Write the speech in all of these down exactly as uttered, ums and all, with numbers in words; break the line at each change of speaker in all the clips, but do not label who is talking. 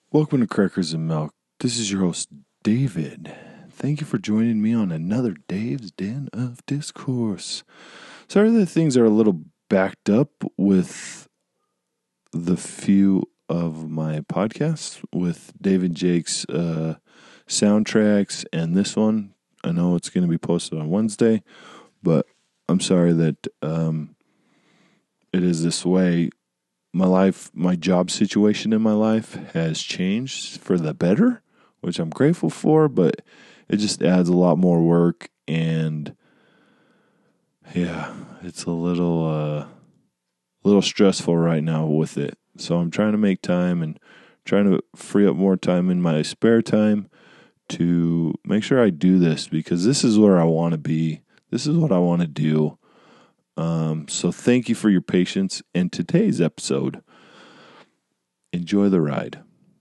Welcome to Crackers and Milk. This is your host, David. Thank you for joining me on another Dave's Den of Discourse. Sorry that things are a little backed up with the few of my podcasts, with Dave and Jake's uh, soundtracks and this one. I know it's going to be posted on Wednesday, but I'm sorry that um, it is this way. My life, my job situation in my life has changed for the better, which I'm grateful for, but it just adds a lot more work, and yeah, it's a little, uh, little stressful right now with it. So I'm trying to make time and trying to free up more time in my spare time to make sure I do this, because this is where I want to be. This is what I want to do. Um, so thank you for your patience. And today's episode, enjoy the ride.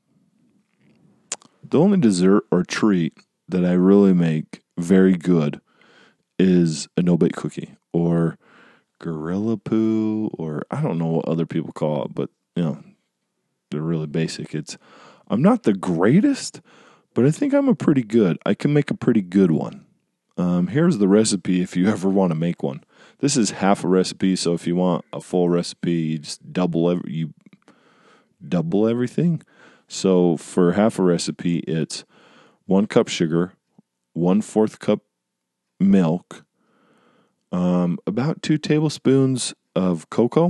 The only dessert or treat that I really make very good is a no-bake cookie or gorilla poo, or I don't know what other people call it, but you know, they're really basic. It's I'm not the greatest, but I think I'm a pretty good. I can make a pretty good one. Um, here's the recipe if you ever want to make one. This is half a recipe, so if you want a full recipe, you just double every, you double everything. So for half a recipe, it's one cup sugar, one fourth cup milk, um, about two tablespoons of cocoa,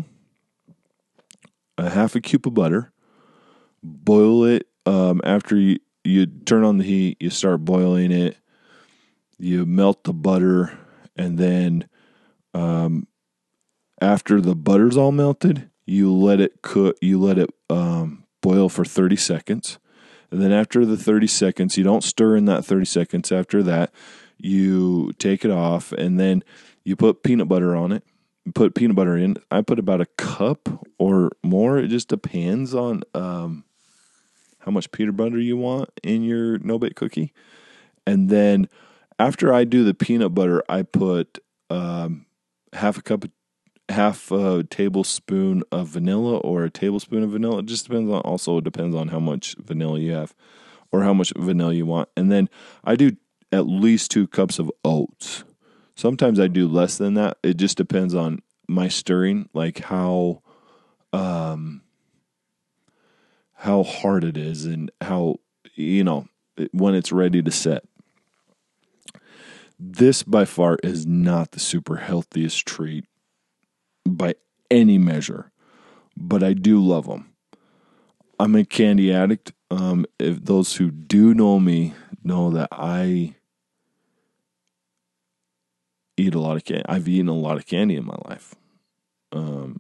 a half a cube of butter. Boil it. Um, after you, you turn on the heat, you start boiling it. You melt the butter, and then um, after the butter's all melted, you let it cook. You let it um, boil for thirty seconds. And then after the thirty seconds, you don't stir in that thirty seconds. After that, you take it off, and then you put peanut butter on it. Put peanut butter in. I put about a cup or more. It just depends on um, how much peanut butter you want in your no-bake cookie. And then after I do the peanut butter, I put um, half a cup of half a tablespoon of vanilla, or a tablespoon of vanilla. It just depends on, also depends on how much vanilla you have or how much vanilla you want. And then I do at least two cups of oats. Sometimes I do less than that. It just depends on my stirring, like how, um, how hard it is and how, you know, when it's ready to set. This by far is not the super healthiest treat by any measure, but I do love them. I'm a candy addict. Um, if those who do know me know that I eat a lot of candy. I've eaten a lot of candy in my life. Um,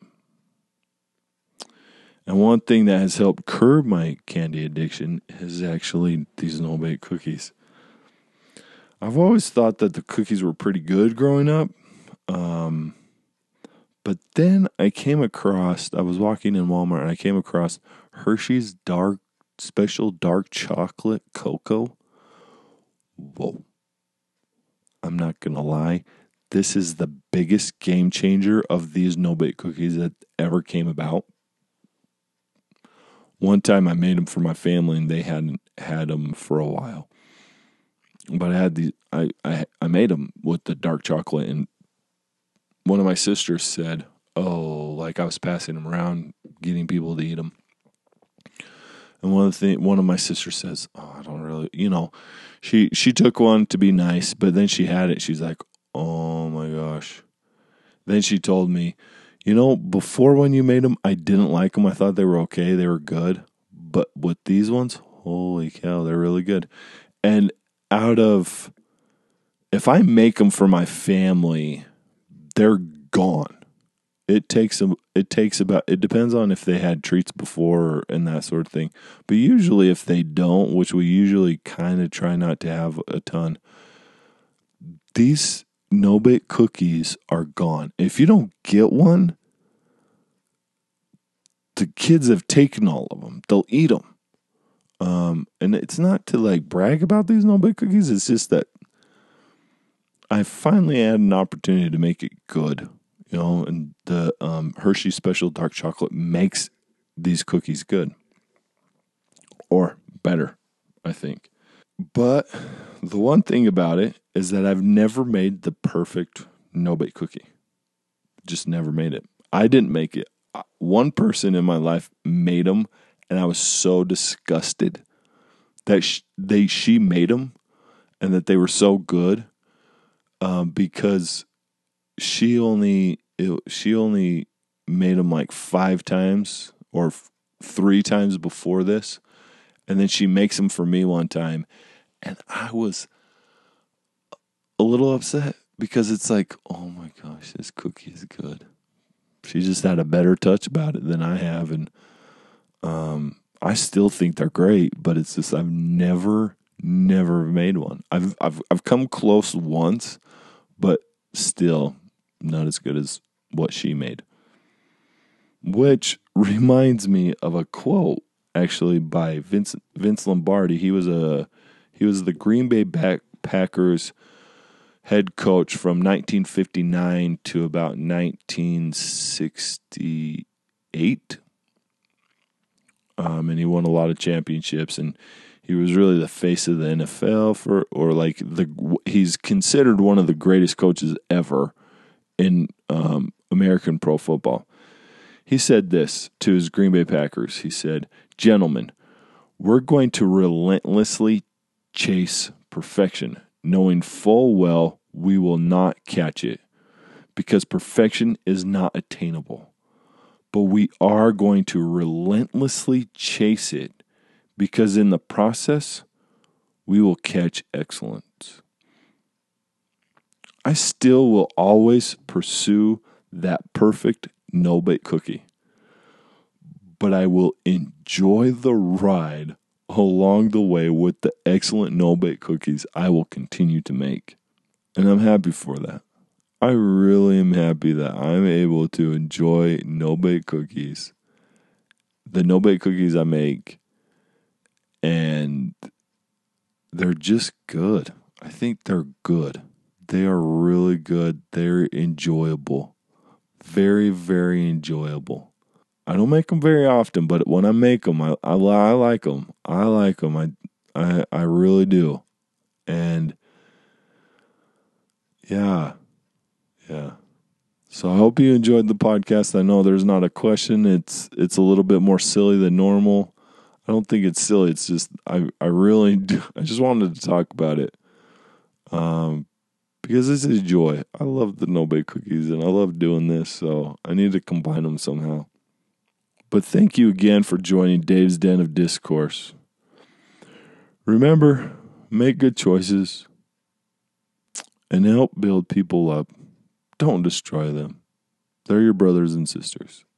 and one thing that has helped curb my candy addiction is actually these no-bake cookies. I've always thought that the cookies were pretty good growing up. Um, but then I came across, I was walking in Walmart and I came across Hershey's dark, special dark chocolate cocoa. Whoa. I'm not going to lie. This is the biggest game changer of these no-bake cookies that ever came about. One time I made them for my family and they hadn't had them for a while. But I had these, I, I, I made them with the dark chocolate, and one of my sisters said, oh, like I was passing them around, getting people to eat them. And one of the thing, one of my sisters says, oh, I don't really, you know, she, she took one to be nice, but then she had it. She's like, oh my gosh. Then she told me, you know, before when you made them, I didn't like them. I thought they were okay. They were good. But with these ones, holy cow, they're really good. And out of, if I make them for my family, they're gone. It takes them, it takes about, it depends on if they had treats before and that sort of thing. But usually if they don't, which we usually kind of try not to have a ton, these no-bake cookies are gone. If you don't get one, the kids have taken all of them. They'll eat them. Um, and it's not to like brag about these no-bake cookies. It's just that I finally had an opportunity to make it good, you know, and the um, Hershey Special Dark Chocolate makes these cookies good. or better, I think. But the one thing about it is that I've never made the perfect no-bake cookie. Just never made it. I didn't make it. One person in my life made them, and I was so disgusted that she, they she made them and that they were so good um, because she only it, she only made them like five times or f- three times before this, and then she makes them for me one time, and I was a little upset because it's like, oh my gosh, this cookie is good. She just had a better touch about it than I have, and um, I still think they're great. But it's just I've never, never made one. I've I've I've come close once, but still not as good as what she made. Which reminds me of a quote actually by Vince Vince Lombardi. He was a he was the Green Bay Packers head coach from nineteen fifty-nine to about nineteen sixty-eight. Um, and he won a lot of championships, and he was really the face of the N F L for, or like the, he's considered one of the greatest coaches ever in um, American pro football. He said this to his Green Bay Packers. He said, "Gentlemen, we're going to relentlessly chase perfection, knowing full well we will not catch it, because perfection is not attainable. But we are going to relentlessly chase it, because in the process, we will catch excellence." I still will always pursue that perfect no-bake cookie, but I will enjoy the ride along the way with the excellent no-bake cookies I will continue to make. And I'm happy for that. I really am happy that I'm able to enjoy no-bake cookies, the no-bake cookies I make, and they're just good. I think they're good. They are really good. They're enjoyable. Very, very enjoyable. I don't make them very often, but when I make them, I, I, I like them. I like them. I, I, I really do. And yeah, yeah. So I hope you enjoyed the podcast. I know there's not a question. It's it's a little bit more silly than normal. I don't think it's silly. It's just I, I really do. I just wanted to talk about it. Um, because this is joy. I love the no-bake cookies and I love doing this, so I need to combine them somehow. But thank you again for joining Dave's Den of Discourse. Remember, make good choices and help build people up. Don't destroy them. They're your brothers and sisters.